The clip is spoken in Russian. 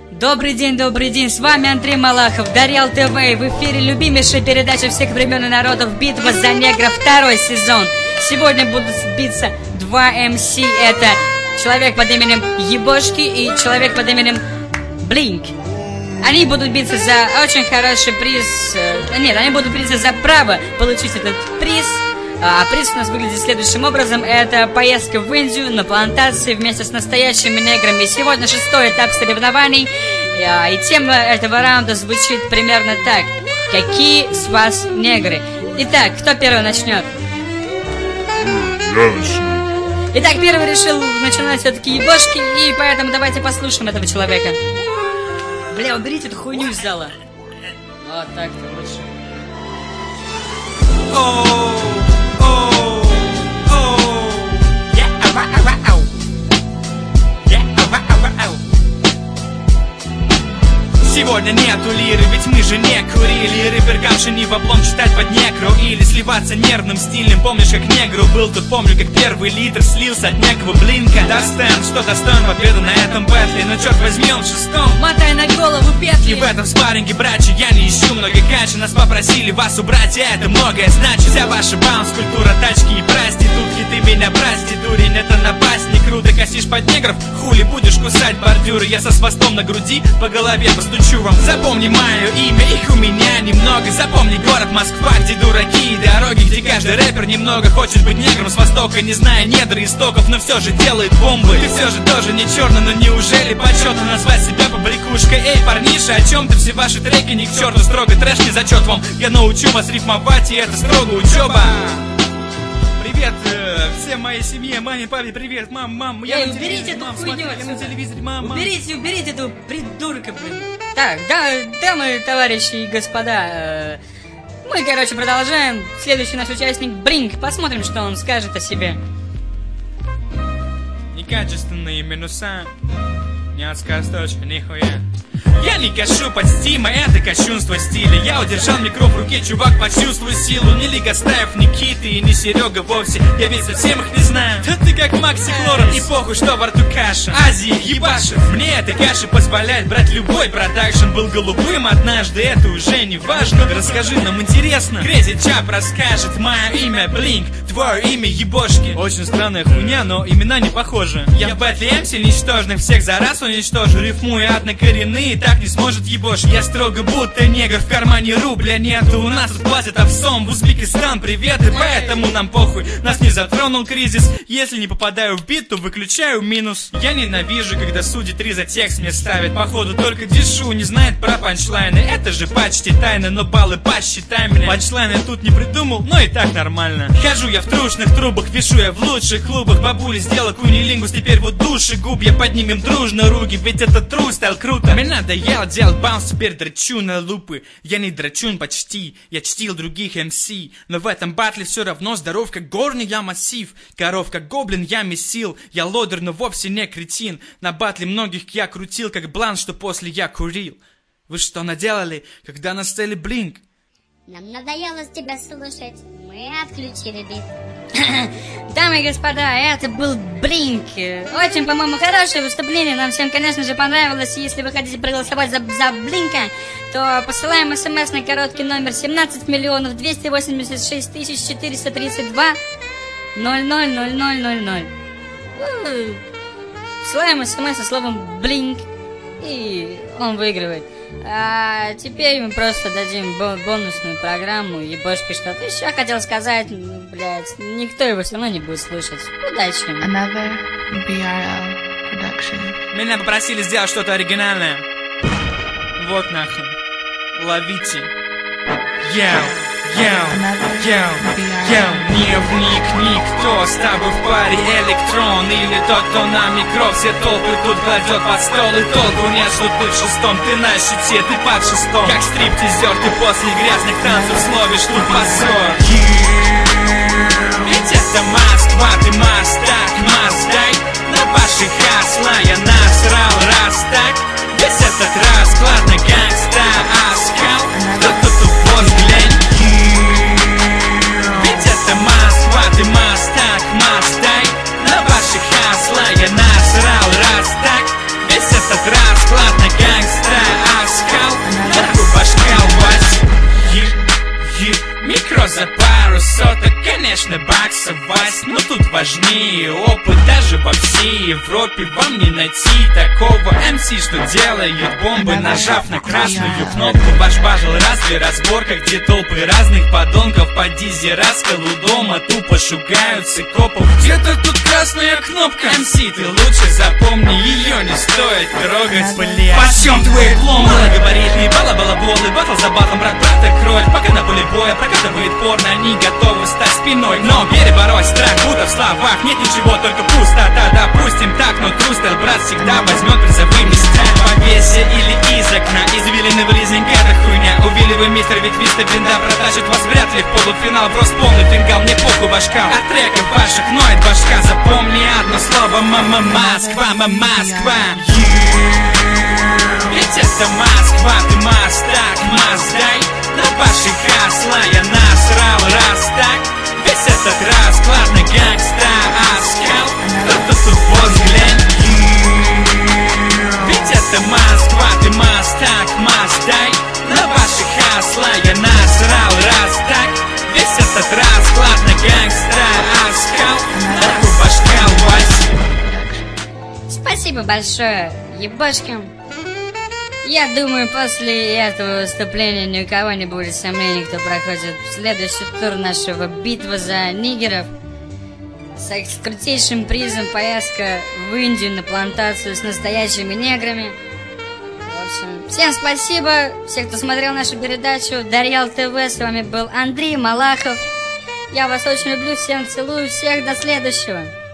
Добрый день, с вами Андрей Малахов, Дарьял ТВ, в эфире любимейшая передача всех времен и народов «Битва за негров», второй сезон. Сегодня будут биться два МС, это человек под именем Ебошки и человек под именем Блинк. Они будут биться за очень хороший приз, они будут биться за право получить этот приз. А приз у нас выглядит следующим образом. Это поездка в Индию на плантации вместе с настоящими неграми. Сегодня 6-й этап соревнований. И тема этого раунда звучит примерно так: какие с вас негры? Итак, кто первый начнет? Я начну. Итак, первый решил начинать все-таки Ебошки, и поэтому давайте послушаем этого человека. Бля, уберите эту хуйню из зала. Вот так-то лучше. Сегодня нету лиры, ведь мы же не курили. Рэпер не в облом читать под некру или сливаться нервным стилем. Помнишь, как негру был тут, помню, как первый литр слился от некого Блинка. Достен, что достоин победы на этом бэтле, но черт возьми, он в 6-м. Мотай на голову петли. И в этом спарринге, братья, я не ищу много кача. Нас попросили вас убрать, и это многое значит. Вся ваша баунс, культура, тачки и проститутки. Ты меня прости, дурень, это напасть не круто. Косишь под негров, хули будешь кусать бордюры. Я со свастом на груди, по голове постучу вам. Запомни мое имя, их у меня немного. Запомни город Москва, где дураки и дороги, где каждый рэпер немного хочет быть негром с востока, не зная недр истоков, но все же делает бомбы. Ты все же тоже не черный, но неужели почетно назвать себя побрякушкой? Эй, парниша, о чем ты? Все ваши треки ни к черту, строго трэш, не зачет вам. Я научу вас рифмовать, и это строго учеба. Привет всем моей семье, маме, папе, привет, мам, я на уберите эту хуйню я на телевизоре, мам. Уберите эту придурка, блин. Так, дамы, товарищи и господа, мы, продолжаем. Следующий наш участник Блинк. Посмотрим, что он скажет о себе. Некачественные минуса, не отскосточка, нихуя. Я не кашу под стима, это кощунство стиля. Я удержал микро в руке, чувак, почувствуй силу. Не Лига Стаев, ни Киты и не Серега вовсе. Я ведь совсем их не знаю. Да ты как Макси Клорен, и похуй, что во рту каша. Азии ебашев, мне эта каша позволяет брать любой продакшн. Был голубым однажды, это уже не важно. Расскажи, нам интересно. Крэзи Чап расскажет. Мое имя Блинк, твое имя Ебошки. Очень странная хуйня, но имена не похожи. Я в батле МС ничтожных всех за раз уничтожу. Рифмую однокоренные, так не сможет Ебош. Я строго будто негр, в кармане рубля нету. У нас тут платят овсом, в Узбекистан привет. И поэтому нам похуй, нас не затронул кризис. Если не попадаю в бит, то выключаю минус. Я ненавижу, когда судьи 3 за текст мне ставят. Походу только Дишу не знает про панчлайны. Это же почти тайна, но баллы посчитай мне. Панчлайны тут не придумал, но и так нормально. Хожу я в трушных трубах, вешу я в лучших клубах. Бабули сделал кунилингус, теперь вот души губ. Я поднимем дружно руки, ведь это тру стал круто. Мне надоело делать баунс, теперь драчу на лупы. Я не драчун почти, я чтил других МС. Но в этом батле все равно здоров, как горный я массив. Коров, как гоблин, я месил. Я лодер, но вовсе не кретин. На батле многих я крутил, как блан, что после я курил. Вы что наделали, когда на сцене Блинк? Нам надоело тебя слушать, мы отключили бит. Дамы и господа, это был Блинк. Очень, по-моему, хорошее выступление. Нам всем, конечно же, понравилось. Если вы хотите проголосовать за Блинка, то посылаем смс на короткий номер 17 286 432 000000. Посылаем смс со словом Блинк, и он выигрывает. А теперь мы просто дадим бонусную программу. Ебошки что-то еще хотел сказать. Блять, никто его все равно не будет слушать. Удачи. Another BRL production. Меня попросили сделать что-то оригинальное. Вот нахуй. Ловите. Не вник никто, с тобой в паре электрон. Или тот, кто на микро все толпы тут кладет под стол. И толку нет, что ты в 6-м, ты на щите, ты под 6-м. Как стриптизер, ты после грязных танцев словишь тут позор. Ведь это Москва, ты мастак, мастай. На ваши хасла я насрал раз так. Весь этот расклад на гангста оскал. Кто-то тут взглянь. Ведь это Москва, ты мастак, мастай. На ваши хасла я насрал раз так. Весь этот расклад на гангста за пару соток, конечно, баксов, Вась. Но тут важнее опыт, даже во всей Европе вам не найти такого МС, что делают бомбы, нажав на красную кнопку. Ваш бажил разве разборка, где толпы разных подонков по дизе раскол у дома тупо шугаются копов. Где-то тут красная кнопка. МС, ты лучше запомни, ее не стоит трогать. Почем твои пломбы? Малогабаритные балаболы, батл за батлом, брат-брата кровь. Пока на поле боя прокатывает порно, они готовы стать спиной. Но перебороть страх, будто в словах нет ничего, только пустота. Допустим так, но трустер брат всегда возьмет призовые места. Повесьте или из окна, извилины в лизинг, это хуйня. Увиливай, мистер, ведь мистер Винда протащит вас вряд ли в полуфинал. Просто полный фингал, мне похуй ваш кал. От треков ваших ноет башка. Запомни одно слово, Москва, Москва. Ведь это Москва, ты мастак, дай. На ваши хасла я насрал раз так. Весь этот расклад на гангста оскал. Кто-то тут взглянь. Ведь это Москва, ты мастак, дай. На ваши хасла я насрал раз так. Весь этот расклад на гангста оскал. Нахуй башка, Вась. Спасибо большое, ебашки. Я думаю, после этого выступления ни у кого не будет сомнений, кто проходит в следующий тур нашего битвы за нигеров. С крутейшим призом поездка в Индию на плантацию с настоящими неграми. В общем, всем спасибо, всем, кто смотрел нашу передачу Дарьял ТВ. С вами был Андрей Малахов. Я вас очень люблю, всем целую, всех до следующего.